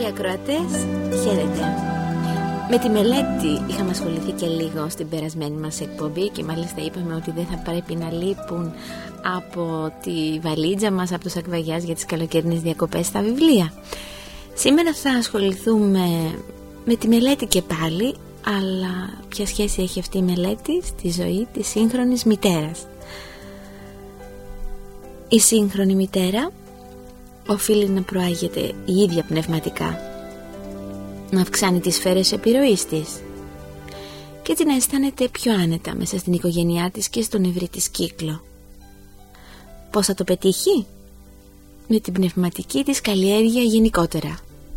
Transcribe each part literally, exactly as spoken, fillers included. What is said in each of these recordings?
Φίλοι ακροατές, χαίρετε. Με τη μελέτη είχαμε ασχοληθεί και λίγο στην περασμένη μας εκπομπή και μάλιστα είπαμε ότι δεν θα πρέπει να λείπουν από τη βαλίτσα μας, από το σακβαγιάζ για τις καλοκαιρινές διακοπές στα βιβλία. Σήμερα θα ασχοληθούμε με τη μελέτη και πάλι, αλλά ποια σχέση έχει αυτή η μελέτη στη ζωή της σύγχρονης μητέρας. Η σύγχρονη μητέρα οφείλει να προάγεται η ίδια πνευματικά, να αυξάνει τις σφαίρες επιρροής της και έτσι να αισθάνεται πιο άνετα μέσα στην οικογένειά της και στον ευρύ της κύκλο. Πώς θα το πετύχει? Με την πνευματική της καλλιέργεια γενικότερα.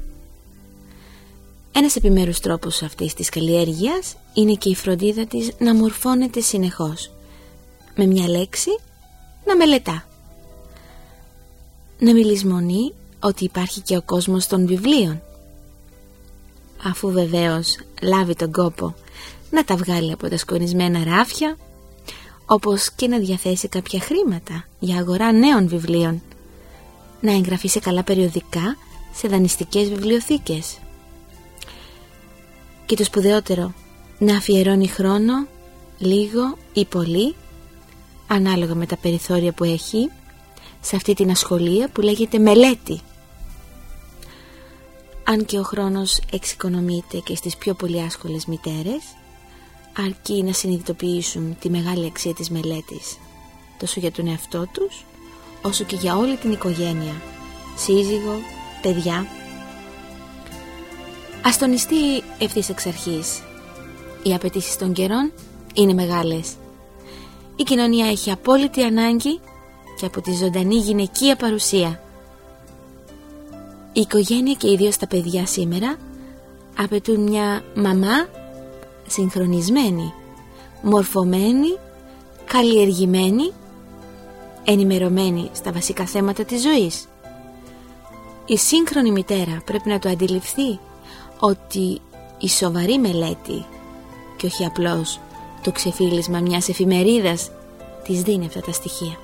Ένας επιμέρους τρόπος αυτής της καλλιέργειας είναι και η φροντίδα της να μορφώνεται συνεχώς, με μια λέξη να μελετά. Να μην λησμονεί ότι υπάρχει και ο κόσμος των βιβλίων, αφού βεβαίως λάβει τον κόπο να τα βγάλει από τα σκονισμένα ράφια, όπως και να διαθέσει κάποια χρήματα για αγορά νέων βιβλίων, να εγγραφεί σε καλά περιοδικά, σε δανειστικές βιβλιοθήκες και το σπουδαιότερο, να αφιερώνει χρόνο, λίγο ή πολύ, ανάλογα με τα περιθώρια που έχει, σε αυτή την ασχολία που λέγεται μελέτη. Αν και ο χρόνος εξοικονομείται και στις πιο πολύ άσχολες μητέρες, αρκεί να συνειδητοποιήσουν τη μεγάλη αξία της μελέτης, τόσο για τον εαυτό τους, όσο και για όλη την οικογένεια, σύζυγο, παιδιά. Ας τονιστεί ευθύς εξ αρχής, οι απαιτήσεις των καιρών είναι μεγάλες. Η κοινωνία έχει απόλυτη ανάγκη και από τη ζωντανή γυναικεία παρουσία. Η οικογένεια και ιδίως τα παιδιά σήμερα απαιτούν μια μαμά συγχρονισμένη, μορφωμένη, καλλιεργημένη, ενημερωμένη στα βασικά θέματα της ζωής. Η σύγχρονη μητέρα πρέπει να το αντιληφθεί ότι η σοβαρή μελέτη και όχι απλώς το ξεφύλισμα μιας εφημερίδας της δίνει αυτά τα στοιχεία.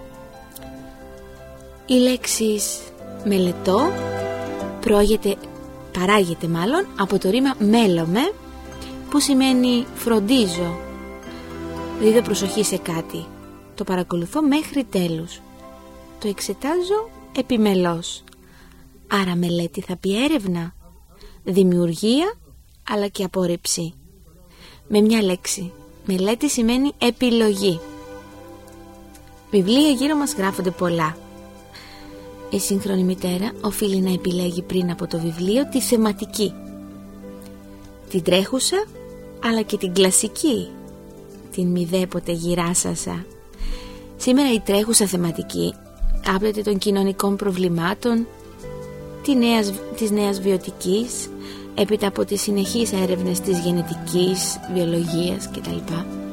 Η λέξη μελετώ προάγεται, παράγεται μάλλον από το ρήμα μέλομαι, που σημαίνει φροντίζω, δίδω προσοχή σε κάτι, το παρακολουθώ μέχρι τέλους, το εξετάζω επιμελώς. Άρα μελέτη θα πει έρευνα, δημιουργία αλλά και απόρριψη. Με μια λέξη, μελέτη σημαίνει επιλογή. Βιβλία γύρω μας γράφονται πολλά. Η σύγχρονη μητέρα οφείλει να επιλέγει πριν από το βιβλίο τη θεματική, την τρέχουσα αλλά και την κλασική, την μηδέποτε γυράσασα. Σήμερα η τρέχουσα θεματική άπλεται των κοινωνικών προβλημάτων, της νέας, της νέας βιωτικής, έπειτα από τις συνεχείς έρευνες της γενετικής, βιολογίας κτλ.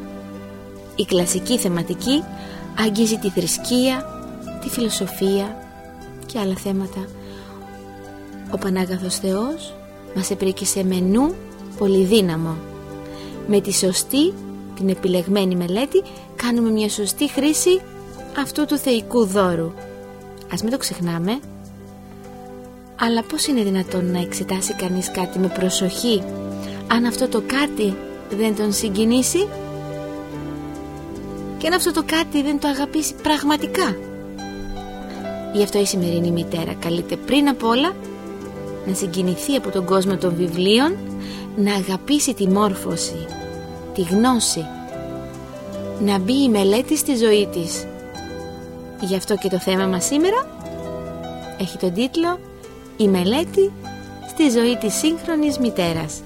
Η κλασική θεματική αγγίζει τη θρησκεία, τη φιλοσοφία και άλλα θέματα. Ο Πανάγαθος Θεός μας επρήκησε με νου πολυδύναμο. Με τη σωστή, την επιλεγμένη μελέτη κάνουμε μια σωστή χρήση αυτού του θεϊκού δώρου. Ας μην το ξεχνάμε. Αλλά πώς είναι δυνατόν να εξετάσει κανείς κάτι με προσοχή αν αυτό το κάτι δεν τον συγκινήσει και αν αυτό το κάτι δεν το αγαπήσει πραγματικά? Γι' αυτό η σημερινή μητέρα καλείται πριν απ' όλα να συγκινηθεί από τον κόσμο των βιβλίων, να αγαπήσει τη μόρφωση, τη γνώση, να μπει η μελέτη στη ζωή της. Γι' αυτό και το θέμα μας σήμερα έχει τον τίτλο «Η μελέτη στη ζωή της σύγχρονης μητέρας».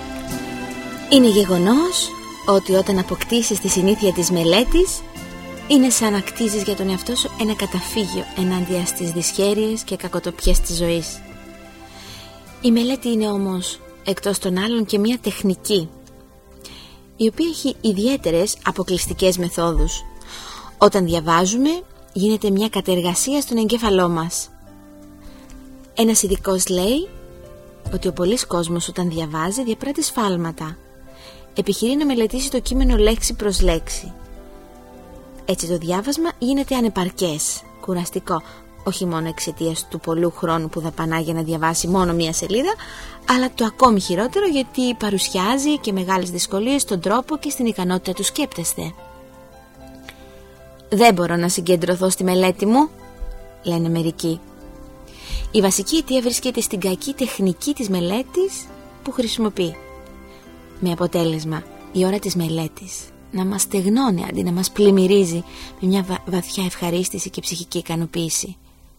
Είναι γεγονός ότι όταν αποκτήσεις τη συνήθεια της μελέτης, είναι σαν να κτίζεις για τον εαυτό σου ένα καταφύγιο ενάντια στις δυσχέρειες και κακοτοπιές της ζωής. Η μελέτη είναι όμως εκτός των άλλων και μια τεχνική, η οποία έχει ιδιαίτερες αποκλειστικές μεθόδους. Όταν διαβάζουμε γίνεται μια κατεργασία στον εγκέφαλό μας. Ένας ειδικός λέει ότι ο πολύς κόσμος όταν διαβάζει διαπράττει σφάλματα. Επιχειρεί να μελετήσει το κείμενο λέξη προς λέξη. Έτσι το διάβασμα γίνεται ανεπαρκές, κουραστικό, όχι μόνο εξαιτίας του πολλού χρόνου που δαπανά για να διαβάσει μόνο μία σελίδα, αλλά το ακόμη χειρότερο γιατί παρουσιάζει και μεγάλες δυσκολίες στον τρόπο και στην ικανότητα του σκέπτεστε. «Δεν μπορώ να συγκεντρωθώ στη μελέτη μου», λένε μερικοί. Η βασική αιτία βρίσκεται στην κακή τεχνική της μελέτης που χρησιμοποιεί, με αποτέλεσμα η ώρα της μελέτης να μας στεγνώνει αντί να μας πλημμυρίζει με μια βα- βαθιά ευχαρίστηση και ψυχική ικανοποίηση.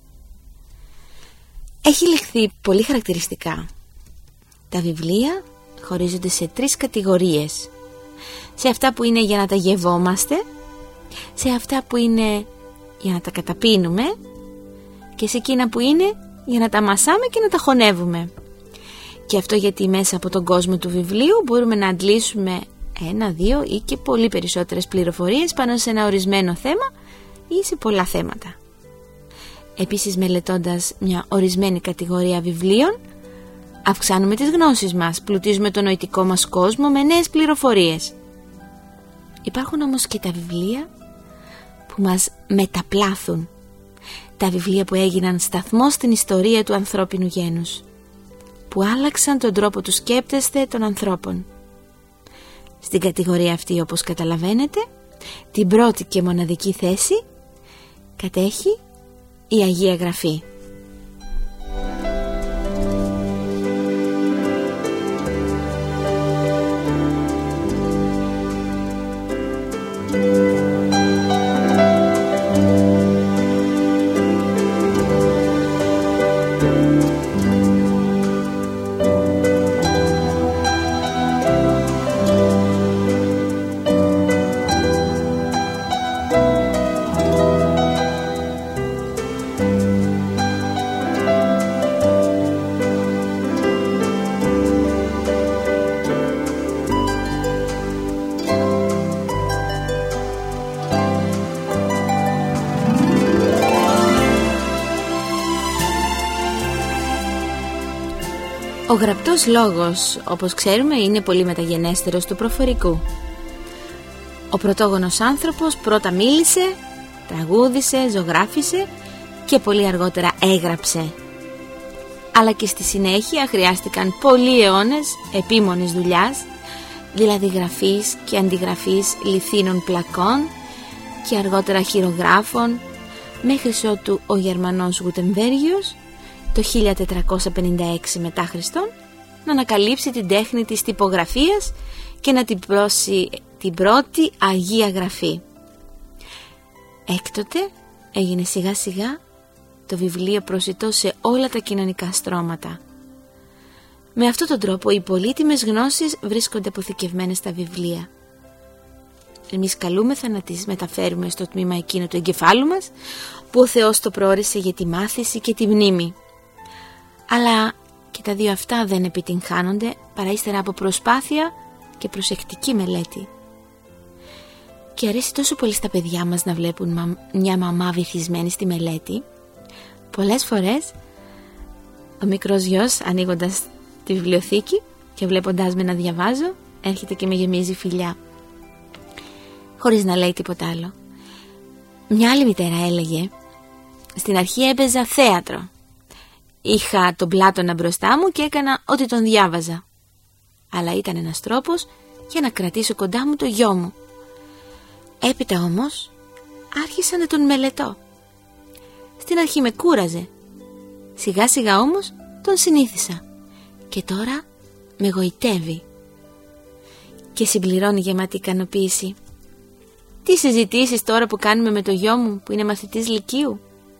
Έχει λεχθεί πολύ χαρακτηριστικά. Τα βιβλία χωρίζονται σε τρεις κατηγορίες. Σε αυτά που είναι για να τα γευόμαστε, σε αυτά που είναι για να τα καταπίνουμε και σε εκείνα που είναι για να τα μασάμε και να τα χωνεύουμε. Και αυτό γιατί μέσα από τον κόσμο του βιβλίου μπορούμε να αντλήσουμε ένα, δύο ή και πολύ περισσότερες πληροφορίες πάνω σε ένα ορισμένο θέμα ή σε πολλά θέματα. Επίσης, μελετώντας μια ορισμένη κατηγορία βιβλίων, αυξάνουμε τις γνώσεις μας, πλουτίζουμε το νοητικό μας κόσμο με νέες πληροφορίες. Υπάρχουν όμως και τα βιβλία που μας μεταπλάθουν, τα βιβλία που έγιναν σταθμό στην ιστορία του ανθρώπινου γένους, που άλλαξαν τον τρόπο του σκέπτεστε των ανθρώπων. Στην κατηγορία αυτή, όπως καταλαβαίνετε, την πρώτη και μοναδική θέση κατέχει η Αγία Γραφή. Ο γραπτός λόγος, όπως ξέρουμε, είναι πολύ μεταγενέστερος του προφορικού. Ο πρωτόγονος άνθρωπος πρώτα μίλησε, τραγούδισε, ζωγράφισε και πολύ αργότερα έγραψε. Αλλά και στη συνέχεια χρειάστηκαν πολλοί αιώνες επίμονης δουλειάς, δηλαδή γραφής και αντιγραφής λιθίνων πλακών και αργότερα χειρογράφων, μέχρι ότου ο Γερμανός Γουτεμβέργιος το χίλια τετρακόσια πενήντα έξι μετά Χριστόν να ανακαλύψει την τέχνη της τυπογραφίας και να τυπώσει την πρώτη Αγία Γραφή. Έκτοτε έγινε σιγά σιγά το βιβλίο προσιτό σε όλα τα κοινωνικά στρώματα. Με αυτόν τον τρόπο οι πολύτιμες γνώσεις βρίσκονται αποθηκευμένες στα βιβλία. Εμείς καλούμεθα να τις μεταφέρουμε στο τμήμα εκείνο του εγκεφάλου μας που ο Θεός το προόρισε για τη μάθηση και τη μνήμη. Αλλά και τα δύο αυτά δεν επιτυγχάνονται παρά ύστερα από προσπάθεια και προσεκτική μελέτη. Και αρέσει τόσο πολύ στα παιδιά μας να βλέπουν μια μαμά βυθισμένη στη μελέτη. Πολλές φορές ο μικρός γιος, ανοίγοντας τη βιβλιοθήκη και βλέποντάς με να διαβάζω, έρχεται και με γεμίζει φιλιά, χωρίς να λέει τίποτα άλλο. Μια άλλη μητέρα έλεγε: στην αρχή έπαιζα θέατρο. Είχα τον Πλάτωνα μπροστά μου και έκανα ό,τι τον διάβαζα. Αλλά ήταν ένας τρόπος για να κρατήσω κοντά μου το γιο μου. Έπειτα όμως άρχισα να τον μελετώ. Στην αρχή με κούραζε. Σιγά σιγά όμως τον συνήθισα. Και τώρα με γοητεύει. Και συμπληρώνει γεμάτη ικανοποίηση: τι συζητήσεις τώρα που κάνουμε με το γιο μου που είναι μαθητής λυκείου.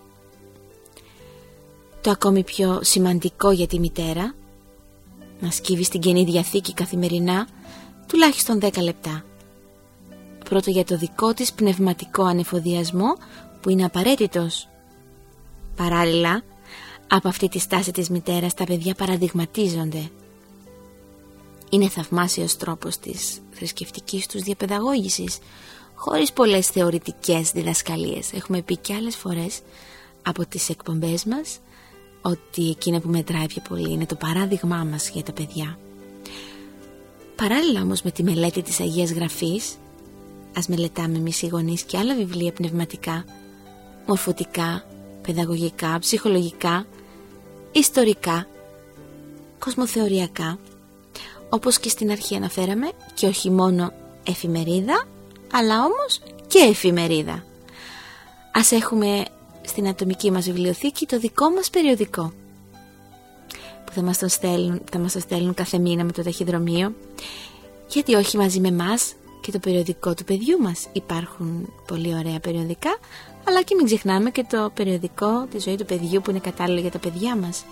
Το ακόμη πιο σημαντικό για τη μητέρα, να σκύβει στην Καινή Διαθήκη καθημερινά τουλάχιστον δέκα λεπτά. πρώτο για το δικό της πνευματικό ανεφοδιασμό που είναι απαραίτητος. Παράλληλα, από αυτή τη στάση της μητέρας τα παιδιά παραδειγματίζονται. Είναι θαυμάσιος τρόπος της θρησκευτικής τους διαπαιδαγώγησης, χωρίς πολλές θεωρητικές διδασκαλίες. Έχουμε πει και άλλες φορές από τις εκπομπές μας ότι εκείνο που μετράει πιο πολύ είναι το παράδειγμά μας για τα παιδιά. Παράλληλα όμως με τη μελέτη της Αγίας Γραφής, ας μελετάμε εμείς οι γονείς και άλλα βιβλία πνευματικά, μορφωτικά, παιδαγωγικά, ψυχολογικά, ιστορικά, κοσμοθεωριακά, όπως και στην αρχή αναφέραμε, και όχι μόνο εφημερίδα, αλλά όμως και εφημερίδα. Ας έχουμε στην ατομική μας βιβλιοθήκη το δικό μας περιοδικό, που θα μας το στέλνουν, θα μας το στέλνουν κάθε μήνα με το ταχυδρομείο, γιατί όχι μαζί με μας και το περιοδικό του παιδιού μας. Υπάρχουν πολύ ωραία περιοδικά, αλλά και μην ξεχνάμε και το περιοδικό τη ζωή του παιδιού που είναι κατάλληλο για τα παιδιά μας.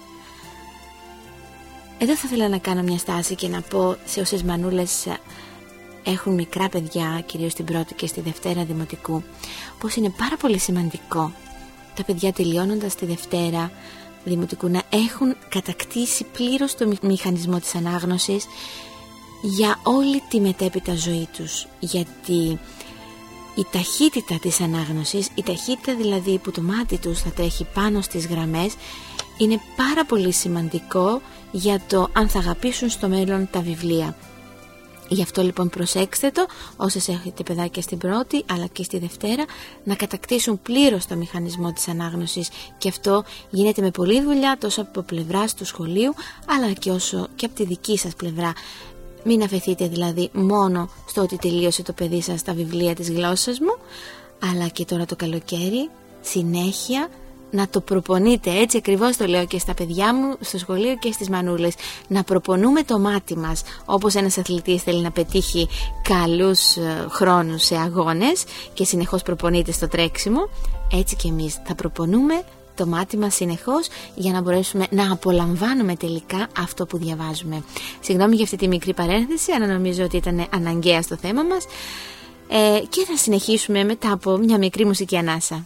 Εδώ θα ήθελα να κάνω μια στάση και να πω σε όσες μανούλες έχουν μικρά παιδιά, κυρίως στην πρώτη και στη δευτέρα δημοτικού, πως είναι πάρα πολύ σημαντικό τα παιδιά τελειώνοντας τη δευτέρα δημοτικού να έχουν κατακτήσει πλήρως το μηχανισμό της ανάγνωσης για όλη τη μετέπειτα ζωή τους. Γιατί η ταχύτητα της ανάγνωσης, η ταχύτητα δηλαδή που το μάτι τους θα τρέχει πάνω στις γραμμές, είναι πάρα πολύ σημαντικό για το αν θα αγαπήσουν στο μέλλον τα βιβλία. Γι' αυτό λοιπόν προσέξτε το, όσες έχετε παιδάκια στην πρώτη αλλά και στη δευτέρα, να κατακτήσουν πλήρως το μηχανισμό της ανάγνωσης, και αυτό γίνεται με πολλή δουλειά τόσο από πλευράς του σχολείου αλλά και, όσο, και από τη δική σας πλευρά. Μην αφαιθείτε δηλαδή μόνο στο ότι τελείωσε το παιδί σας τα βιβλία της γλώσσας μου, αλλά και τώρα το καλοκαίρι συνέχεια να το προπονείτε. Έτσι ακριβώς το λέω και στα παιδιά μου στο σχολείο και στις μανούλες, να προπονούμε το μάτι μας. Όπως ένας αθλητής θέλει να πετύχει καλούς χρόνους σε αγώνες και συνεχώς προπονείται στο τρέξιμο, έτσι και εμείς θα προπονούμε το μάτι μας συνεχώς για να μπορέσουμε να απολαμβάνουμε τελικά αυτό που διαβάζουμε. Συγγνώμη για αυτή τη μικρή παρένθεση, αλλά νομίζω ότι ήταν αναγκαία στο θέμα μας, ε, και θα συνεχίσουμε μετά από μια μικρή μουσική ανάσα.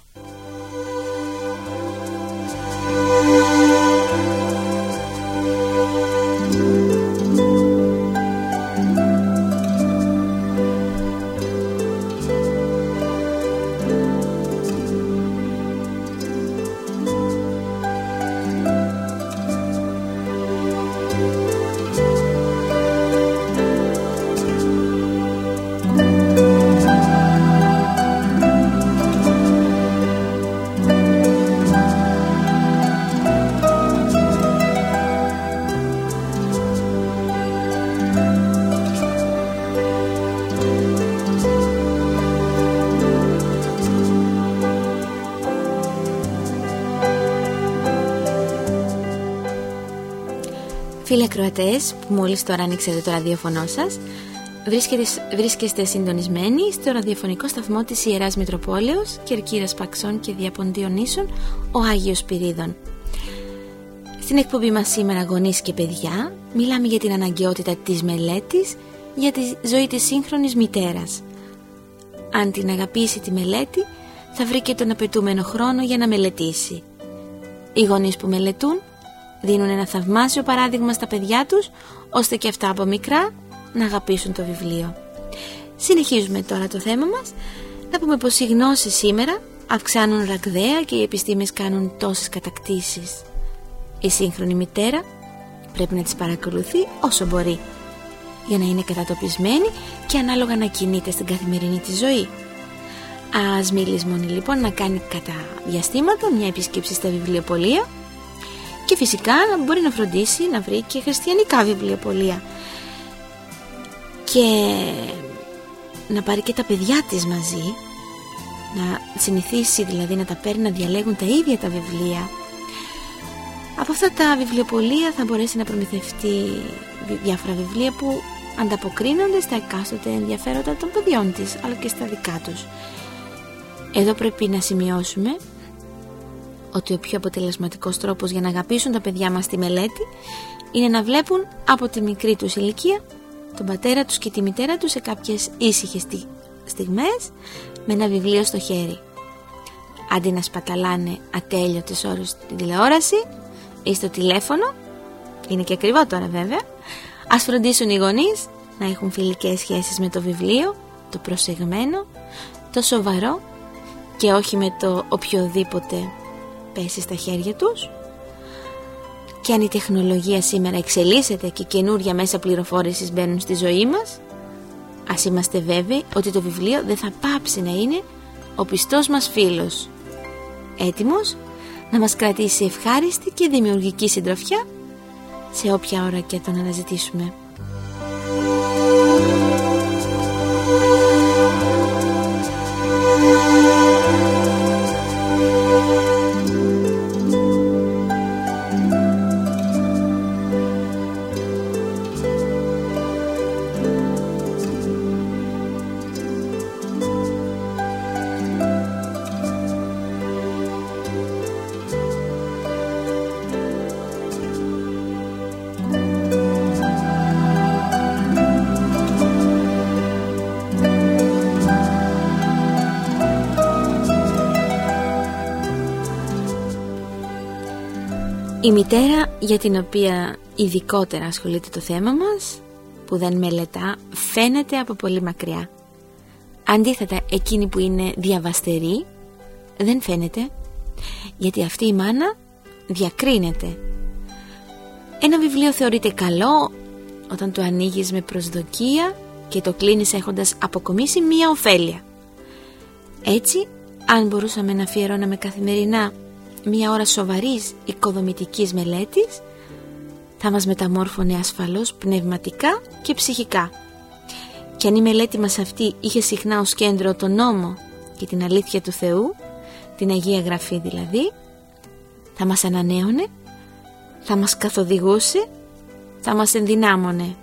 Φίλοι ακροατές που μόλις τώρα ανοίξατε το ραδιοφωνό σας, βρίσκεστε συντονισμένοι στο ραδιοφωνικό σταθμό της Ιεράς Μητροπόλεως Κερκύρας Παξών και Διαποντίων Νήσων, ο Άγιος Πυρίδων. Στην εκπομπή μας σήμερα, γονείς και παιδιά, μιλάμε για την αναγκαιότητα της μελέτης για τη ζωή της σύγχρονης μητέρας. Αν την αγαπήσει τη μελέτη, θα βρει και τον απαιτούμενο χρόνο για να μελετήσει. Οι γονείς που μελετούν δίνουν ένα θαυμάσιο παράδειγμα στα παιδιά τους, ώστε και αυτά από μικρά να αγαπήσουν το βιβλίο. Συνεχίζουμε τώρα το θέμα μας. Να πούμε πως οι γνώσεις σήμερα αυξάνουν ραγδαία και οι επιστήμες κάνουν τόσες κατακτήσεις. Η σύγχρονη μητέρα πρέπει να τις παρακολουθεί όσο μπορεί, για να είναι κατατοπισμένη και ανάλογα να κινείται στην καθημερινή της ζωή. Ας μη λησμονεί λοιπόν να κάνει κατά διαστήματα μια επίσκεψη στα βιβλιοπωλεία, και φυσικά μπορεί να φροντίσει να βρει και χριστιανικά βιβλιοπωλεία, και να πάρει και τα παιδιά της μαζί, να συνηθίσει δηλαδή να τα παίρνει, να διαλέγουν τα ίδια τα βιβλία. Από αυτά τα βιβλιοπωλεία θα μπορέσει να προμηθευτεί διάφορα βιβλία που ανταποκρίνονται στα εκάστοτε ενδιαφέροντα των παιδιών της, αλλά και στα δικά τους. Εδώ πρέπει να σημειώσουμε ότι ο πιο αποτελεσματικός τρόπος για να αγαπήσουν τα παιδιά μας τη μελέτη είναι να βλέπουν από τη μικρή τους ηλικία τον πατέρα τους και τη μητέρα τους σε κάποιες ήσυχες στιγμές με ένα βιβλίο στο χέρι. Αντί να σπαταλάνε ατέλειωτες ώρες στην τηλεόραση ή στο τηλέφωνο, είναι και ακριβό τώρα βέβαια, ας φροντίσουν οι γονείς να έχουν φιλικές σχέσεις με το βιβλίο, το προσεγμένο, το σοβαρό και όχι με το οποιοδήποτε πέσει στα χέρια τους. Και αν η τεχνολογία σήμερα εξελίσσεται και καινούρια μέσα πληροφόρησης μπαίνουν στη ζωή μας, ας είμαστε βέβαιοι ότι το βιβλίο δεν θα πάψει να είναι ο πιστός μας φίλος, έτοιμος να μας κρατήσει ευχάριστη και δημιουργική συντροφιά σε όποια ώρα και τον αναζητήσουμε. Η μητέρα για την οποία ειδικότερα ασχολείται το θέμα μας, που δεν μελετά, φαίνεται από πολύ μακριά. Αντίθετα, εκείνη που είναι διαβαστερή δεν φαίνεται, γιατί αυτή η μάνα διακρίνεται. Ένα βιβλίο θεωρείται καλό όταν το ανοίγεις με προσδοκία και το κλείνεις έχοντας αποκομίσει μία ωφέλεια. Έτσι, αν μπορούσαμε να αφιερώναμε καθημερινά μία ώρα σοβαρής οικοδομητικής μελέτης, θα μας μεταμόρφωνε ασφαλώς πνευματικά και ψυχικά. Και αν η μελέτη μας αυτή είχε συχνά ως κέντρο τον νόμο και την αλήθεια του Θεού, την Αγία Γραφή δηλαδή, θα μας ανανέωνε, θα μας καθοδηγούσε, θα μας ενδυνάμωνε.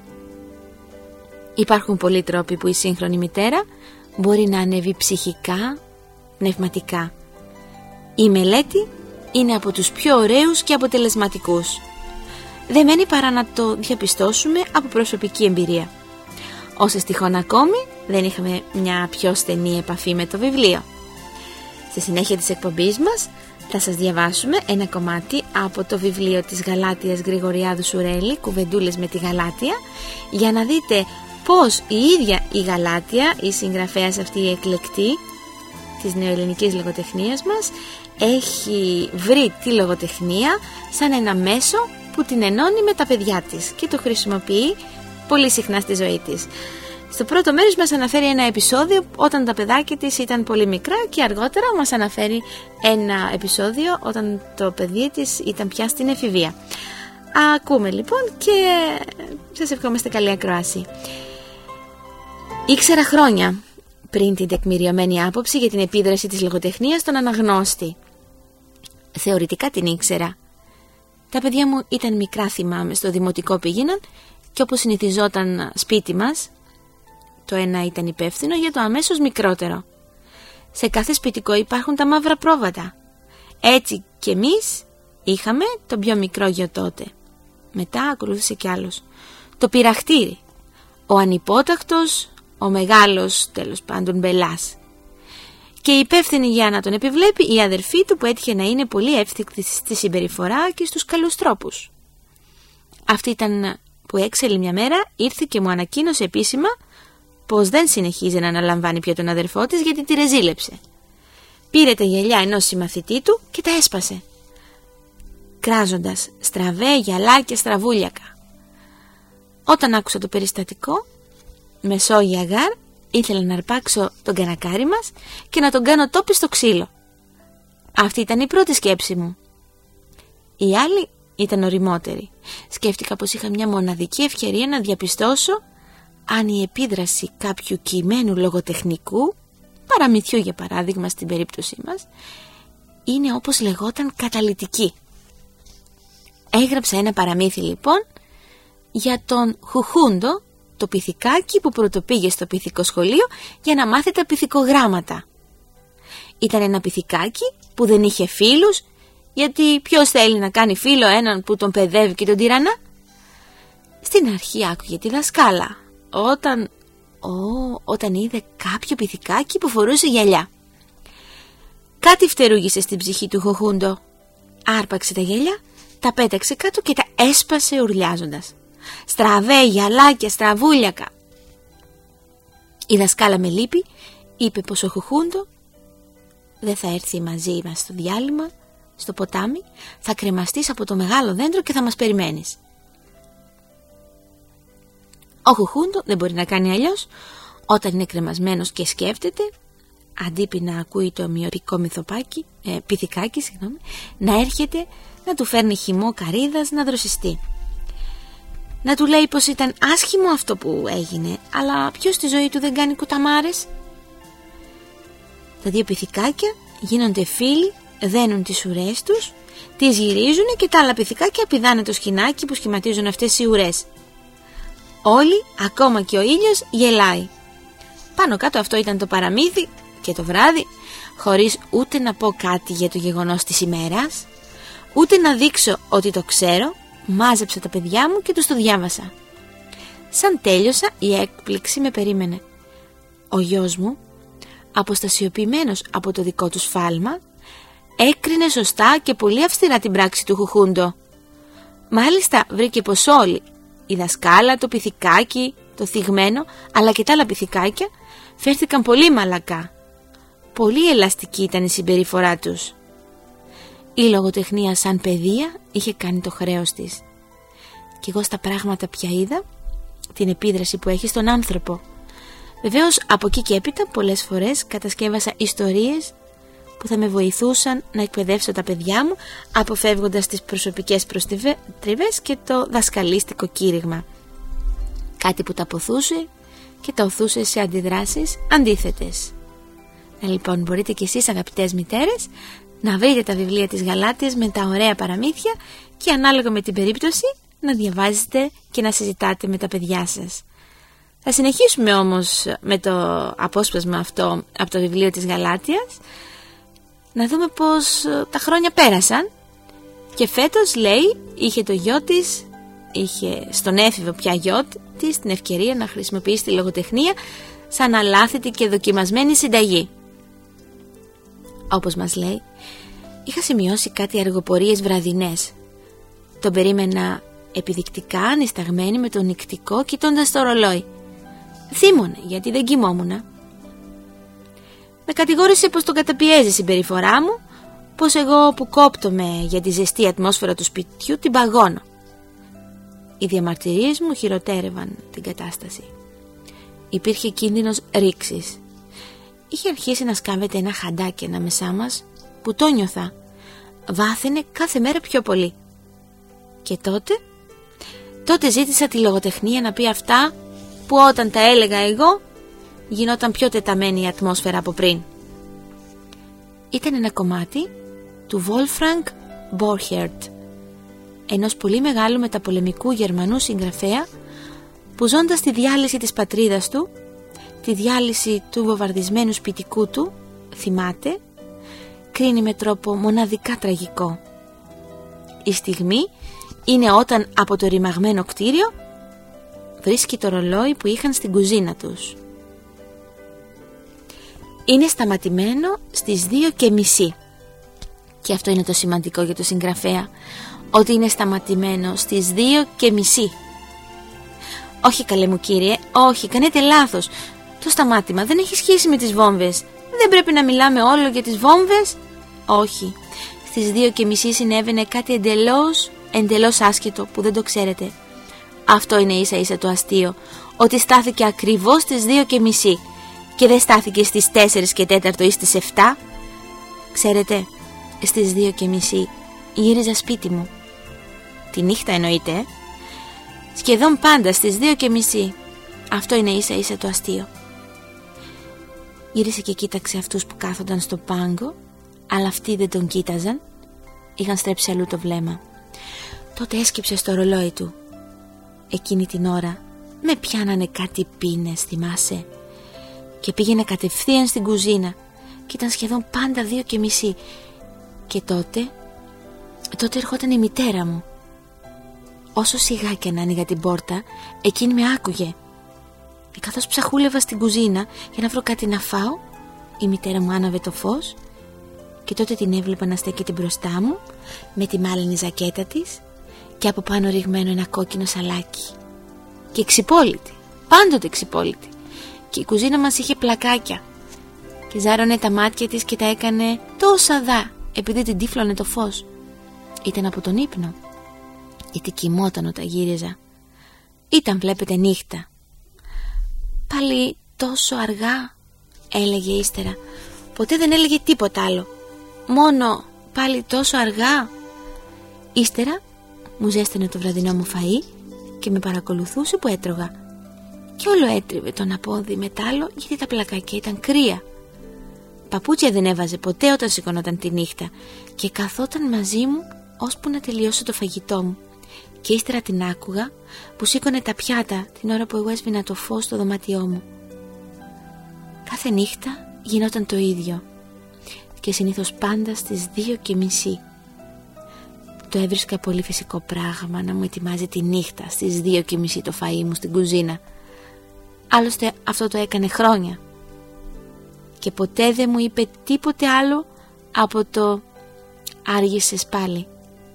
Υπάρχουν πολλοί τρόποι που η σύγχρονη μητέρα μπορεί να ανέβει ψυχικά, πνευματικά. Η μελέτη είναι από τους πιο ωραίους και αποτελεσματικούς. Δεν μένει παρά να το διαπιστώσουμε από προσωπική εμπειρία. Όσες τυχόν ακόμη δεν είχαμε μια πιο στενή επαφή με το βιβλίο. Στη συνέχεια της εκπομπής μας θα σας διαβάσουμε ένα κομμάτι από το βιβλίο της Γαλάτειας Γρηγοριάδου Σουρέλη, Κουβεντούλες με τη Γαλάτεια, για να δείτε πως η ίδια η Γαλάτεια, η συγγραφέας αυτή η εκλεκτή της νεοελληνικής λογοτεχνίας μας, έχει βρει τη λογοτεχνία σαν ένα μέσο που την ενώνει με τα παιδιά της και το χρησιμοποιεί πολύ συχνά στη ζωή της. Στο πρώτο μέρος μας αναφέρει ένα επεισόδιο όταν τα παιδάκια της ήταν πολύ μικρά και αργότερα μας αναφέρει ένα επεισόδιο όταν το παιδί της ήταν πια στην εφηβεία. Ακούμε λοιπόν και σας ευχόμαστε καλή ακρόαση. Ήξερα χρόνια πριν την τεκμηριωμένη άποψη για την επίδραση της λογοτεχνίας στον αναγνώστη. Θεωρητικά την ήξερα. Τα παιδιά μου ήταν μικρά, θυμάμαι, στο δημοτικό πήγαιναν και όπως συνηθιζόταν σπίτι μας, το ένα ήταν υπεύθυνο για το αμέσως μικρότερο. Σε κάθε σπιτικό υπάρχουν τα μαύρα πρόβατα. Έτσι και εμείς είχαμε τον πιο μικρό γιο τότε. Μετά ακολούθησε κι άλλος. Το πειραχτήρι, ο ανυπότακτος, ο μεγάλος τέλος πάντων μπελάς. Και η υπεύθυνη για να τον επιβλέπει η αδερφή του που έτυχε να είναι πολύ εύστικτη στη συμπεριφορά και στους καλούς τρόπους. Αυτή ήταν που έξελη μια μέρα ήρθε και μου ανακοίνωσε επίσημα πως δεν συνεχίζει να αναλαμβάνει πια τον αδερφό της γιατί τη ρεζίλεψε. Πήρε τα γυαλιά ενός συμμαθητή του και τα έσπασε, κράζοντας στραβέ γυαλά και στραβούλιακα. Όταν άκουσα το περιστατικό, μεσόγεια γάρ, ήθελα να αρπάξω τον κανακάρι μας και να τον κάνω τόπι στο ξύλο. Αυτή ήταν η πρώτη σκέψη μου. Η άλλη ήταν ωριμότερη. Σκέφτηκα πως είχα μια μοναδική ευκαιρία να διαπιστώσω αν η επίδραση κάποιου κειμένου λογοτεχνικού, παραμυθιού για παράδειγμα στην περίπτωσή μας, είναι όπως λεγόταν καταλυτική. Έγραψα ένα παραμύθι λοιπόν για τον Χουχούντο, το πυθικάκι που πρωτοπήγε στο πυθικό σχολείο για να μάθει τα πυθικογράμματα. Ήταν ένα πυθικάκι που δεν είχε φίλους, γιατί ποιος θέλει να κάνει φίλο έναν που τον παιδεύει και τον τυραννά. Στην αρχή άκουγε τη δασκάλα. Όταν Ω, όταν είδε κάποιο πυθικάκι που φορούσε γυαλιά. Κάτι φτερούγησε στην ψυχή του Χοχούντο. Άρπαξε τα γυαλιά, τα πέταξε κάτω και τα έσπασε ουρλιάζοντας. «Στραβέ, γυαλάκια, στραβούλιακα!» Η δασκάλα με λύπη είπε πως ο Χοχούντο δεν θα έρθει μαζί μας στο διάλειμμα, στο ποτάμι, θα κρεμαστείς από το μεγάλο δέντρο και θα μας περιμένεις. Ο Χοχούντο δεν μπορεί να κάνει αλλιώς. Όταν είναι κρεμασμένος και σκέφτεται, αντίπει να ακούει το μυοπικό μυθοπάκι, ε, πυθικάκι, συγγνώμη, να έρχεται να του φέρνει χυμό καρύδας να δροσιστεί. Να του λέει πως ήταν άσχημο αυτό που έγινε, αλλά ποιος στη ζωή του δεν κάνει κουταμάρες. Τα δύο πυθικάκια γίνονται φίλοι, δένουν τις ουρές τους, τις γυρίζουν και τα άλλα πυθικάκια πηδάνε το σκηνάκι που σχηματίζουν αυτές οι ουρές. Όλοι, ακόμα και ο ήλιος, γελάει. Πάνω κάτω αυτό ήταν το παραμύθι και το βράδυ, χωρίς ούτε να πω κάτι για το γεγονός της ημέρας, ούτε να δείξω ότι το ξέρω, μάζεψα τα παιδιά μου και τους το διάβασα. Σαν τέλειωσα, η έκπληξη με περίμενε. Ο γιος μου, αποστασιοποιημένος από το δικό του σφάλμα, έκρινε σωστά και πολύ αυστηρά την πράξη του Χοχούντο. Μάλιστα βρήκε πως όλοι, η δασκάλα, το πυθικάκι, το θυγμένο, αλλά και τα άλλα πυθικάκια, φέρθηκαν πολύ μαλακά. Πολύ ελαστική ήταν η συμπεριφορά τους. Η λογοτεχνία σαν παιδεία είχε κάνει το χρέος της. Κι εγώ στα πράγματα πια είδα την επίδραση που έχει στον άνθρωπο. Βεβαίως από εκεί και έπειτα πολλές φορές κατασκεύασα ιστορίες που θα με βοηθούσαν να εκπαιδεύσω τα παιδιά μου, αποφεύγοντας τις προσωπικές προστριβές και το δασκαλίστικο κήρυγμα. Κάτι που τα ποθούσε και τα οθούσε σε αντιδράσεις αντίθετες. Ε, λοιπόν, μπορείτε κι εσείς, αγαπητές μητέρες, να βρείτε τα βιβλία της Γαλάτειας με τα ωραία παραμύθια και ανάλογα με την περίπτωση να διαβάζετε και να συζητάτε με τα παιδιά σας. Θα συνεχίσουμε όμως με το απόσπασμα αυτό από το βιβλίο της Γαλάτειας, να δούμε πως τα χρόνια πέρασαν και φέτος, λέει, είχε το γιο της, είχε στον έφηβο πια γιο της την ευκαιρία να χρησιμοποιήσει τη λογοτεχνία σαν αλάθητη και δοκιμασμένη συνταγή. Όπως μας λέει, είχα σημειώσει κάτι αργοπορίες βραδινές. Τον περίμενα επιδεικτικά ανισταγμένη με το νηκτικό, κοιτώντας το ρολόι. Θύμωνε γιατί δεν κοιμόμουνα. Με κατηγόρησε πως τον καταπιέζει η συμπεριφορά μου, πως εγώ που κόπτομαι για τη ζεστή ατμόσφαιρα του σπιτιού την παγώνω. Οι διαμαρτυρίες μου χειροτέρευαν την κατάσταση. Υπήρχε κίνδυνος ρήξης. Είχε αρχίσει να σκάβεται ένα χαντάκι ανάμεσά μας που το νιώθα. Βάθαινε κάθε μέρα πιο πολύ. Και τότε, τότε ζήτησα τη λογοτεχνία να πει αυτά που όταν τα έλεγα εγώ γινόταν πιο τεταμένη η ατμόσφαιρα από πριν. Ήταν ένα κομμάτι του Wolfgang Borchert, ενός πολύ μεγάλου μεταπολεμικού Γερμανού συγγραφέα που ζώντας τη διάλυση της πατρίδας του, τη διάλυση του βομβαρδισμένου σπιτικού του, θυμάται, κρίνει με τρόπο μοναδικά τραγικό. Η στιγμή είναι όταν από το ρημαγμένο κτίριο βρίσκει το ρολόι που είχαν στην κουζίνα τους. Είναι σταματημένο στις δύο και μισή. Και αυτό είναι το σημαντικό για το συγγραφέα, ότι είναι σταματημένο στις δύο και μισή. Όχι, καλέ μου κύριε, όχι, κάνετε λάθος. Το σταμάτημα δεν έχει σχέση με τις βόμβες. Δεν πρέπει να μιλάμε όλο για τις βόμβες. Όχι, στις δύο και μισή συνέβαινε κάτι εντελώς, εντελώς άσχετο που δεν το ξέρετε. Αυτό είναι ίσα ίσα το αστείο, ότι στάθηκε ακριβώς στις δύο και μισή και δεν στάθηκε στις τέσσερις και τέταρτο ή στις επτά. Ξέρετε, στις δύο και μισή γύριζα σπίτι μου. Τη νύχτα εννοείται. Σχεδόν πάντα στις δύο και μισή. Αυτό είναι ίσα ίσα το αστείο. Γύρισε και κοίταξε αυτούς που κάθονταν στο πάγκο, αλλά αυτοί δεν τον κοίταζαν. Είχαν στρέψει αλλού το βλέμμα. Τότε έσκυψε στο ρολόι του. Εκείνη την ώρα με πιάνανε κάτι πίνες, θυμάσαι, και πήγαινε κατευθείαν στην κουζίνα και ήταν σχεδόν πάντα δύο και μισή. Και τότε τότε ερχόταν η μητέρα μου. Όσο σιγά και να άνοιγα την πόρτα, εκείνη με άκουγε. Και καθώς ψαχούλευα στην κουζίνα για να βρω κάτι να φάω, η μητέρα μου άναβε το φως και τότε την έβλεπα να στέκεται μπροστά μου με τη μάλινη ζακέτα της και από πάνω ριγμένο ένα κόκκινο σαλάκι. Και ξυπόλυτη, πάντοτε ξυπόλυτη. Και η κουζίνα μας είχε πλακάκια και ζάρωνε τα μάτια της και τα έκανε τόσα δά επειδή την τύφλωνε το φως. Ήταν από τον ύπνο, γιατί κοιμόταν όταν γύριζα. Ήταν, βλέπετε, νύχτα. Πάλι τόσο αργά, έλεγε ύστερα. Ποτέ δεν έλεγε τίποτα άλλο, μόνο πάλι τόσο αργά. Ύστερα μου ζέστανε το βραδινό μου φαΐ και με παρακολουθούσε που έτρωγα. Και όλο έτριβε τον απόδι μετάλλο, γιατί τα πλακάκια ήταν κρύα. Παπούτσια δεν έβαζε ποτέ όταν σηκωνόταν τη νύχτα και καθόταν μαζί μου ώσπου να τελειώσω το φαγητό μου. Και ύστερα την άκουγα που σήκωνε τα πιάτα την ώρα που εγώ έσβηνα το φως στο δωμάτιό μου. Κάθε νύχτα γινόταν το ίδιο και συνήθως πάντα στις δύο και μισή. Το έβρισκα πολύ φυσικό πράγμα να μου ετοιμάζει τη νύχτα στις δύο και μισή το φαΐ μου στην κουζίνα. Άλλωστε αυτό το έκανε χρόνια και ποτέ δεν μου είπε τίποτε άλλο από το «άργησες πάλι».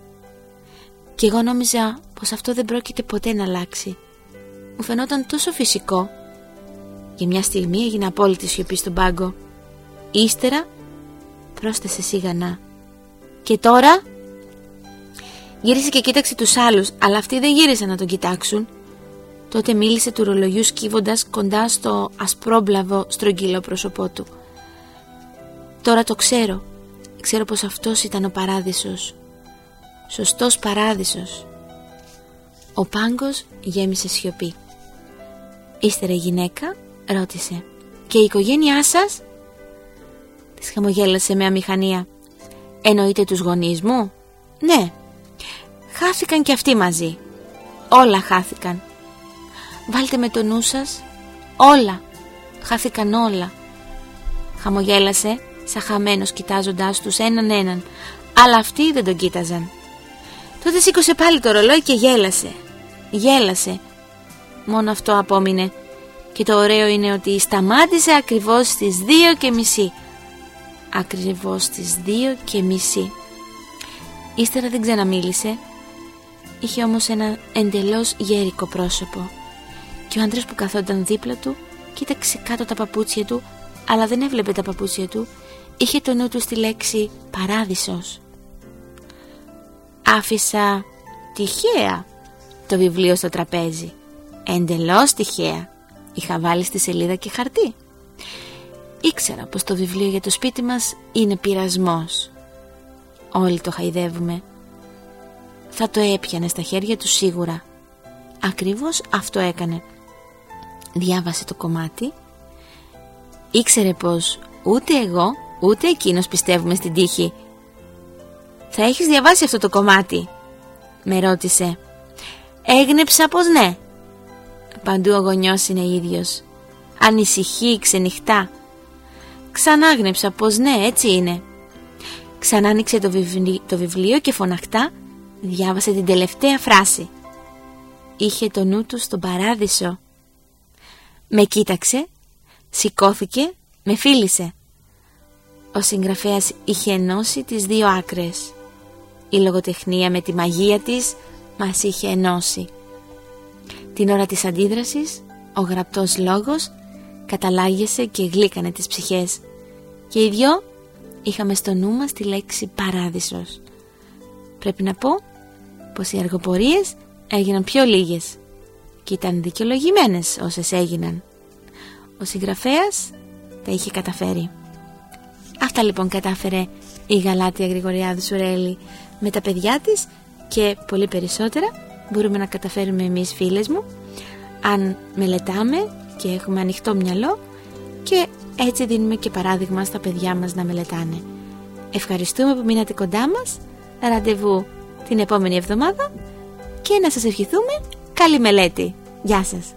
Και εγώ νόμιζα πως αυτό δεν πρόκειται ποτέ να αλλάξει. Μου φαινόταν τόσο φυσικό. Για μια στιγμή έγινε απόλυτη σιωπή στον πάγκο. Ύστερα πρόσθεσε σιγανά: «Και τώρα?» Γύρισε και κοίταξε τους άλλους, αλλά αυτοί δεν γύρισαν να τον κοιτάξουν. Τότε μίλησε του ρολογιού σκύβοντας κοντά στο ασπρόμπλαβο στρογγύλο πρόσωπό του. «Τώρα το ξέρω. Ξέρω πως αυτός ήταν ο παράδεισος. Σωστός παράδεισος». Ο πάγκος γέμισε σιωπή. Ύστερα η γυναίκα ρώτησε: «Και η οικογένειά σας?» Της χαμογέλασε με αμηχανία. «Εννοείτε τους γονείς μου?» «Ναι. Χάθηκαν και αυτοί μαζί. Όλα χάθηκαν. Βάλτε με το νου σας. Όλα. Χάθηκαν όλα». Χαμογέλασε σαν χαμένος κοιτάζοντάς τους έναν έναν, αλλά αυτοί δεν τον κοίταζαν. Τότε σήκωσε πάλι το ρολόι και γέλασε. Γέλασε. Μόνο αυτό απόμεινε. Και το ωραίο είναι ότι σταμάτησε ακριβώς στις δύο και μισή. Ακριβώς στις δύο και μισή. Ύστερα δεν ξαναμίλησε. Είχε όμως ένα εντελώς γέρικο πρόσωπο. Και ο άντρας που καθόταν δίπλα του κοίταξε κάτω τα παπούτσια του, αλλά δεν έβλεπε τα παπούτσια του. Είχε το νου του στη λέξη παράδεισος. Άφησα τυχαία το βιβλίο στο τραπέζι. Εντελώς τυχαία. Είχα βάλει στη σελίδα και χαρτί. Ήξερα πως το βιβλίο για το σπίτι μας είναι πειρασμός. Όλοι το χαϊδεύουμε. Θα το έπιανε στα χέρια του σίγουρα. Ακριβώς αυτό έκανε. Διάβασε το κομμάτι. Ήξερε πως ούτε εγώ ούτε εκείνος πιστεύουμε στην τύχη. «Θα έχεις διαβάσει αυτό το κομμάτι?» με ρώτησε. Έγνεψα πως ναι. Παντού ο γονιός είναι ίδιος. Ανησυχεί, ξενυχτά. Ξανάγνεψα πως ναι, έτσι είναι. Ξανά άνοιξε το, βιβλί, το βιβλίο και φωναχτά διάβασε την τελευταία φράση. Είχε το νου του στον παράδεισο. Με κοίταξε, σηκώθηκε, με φίλησε. Ο συγγραφέας είχε ενώσει τις δύο άκρες. Η λογοτεχνία με τη μαγεία της μας είχε ενώσει. Την ώρα της αντίδρασης, ο γραπτός λόγος καταλάγιασε και γλύκανε τις ψυχές. Και οι δυο είχαμε στο νου μας τη λέξη παράδεισος. Πρέπει να πω πως οι αργοπορίες έγιναν πιο λίγες και ήταν δικαιολογημένες όσες έγιναν. Ο συγγραφέας τα είχε καταφέρει. Αυτά λοιπόν κατάφερε η Γαλάτεια Γρηγοριάδου Σουρέλη με τα παιδιά της και πολύ περισσότερα μπορούμε να καταφέρουμε εμείς, φίλες μου, αν μελετάμε και έχουμε ανοιχτό μυαλό και έτσι δίνουμε και παράδειγμα στα παιδιά μας να μελετάνε. Ευχαριστούμε που μείνατε κοντά μας. Ραντεβού την επόμενη εβδομάδα και να σας ευχηθούμε καλή μελέτη. Γεια σας.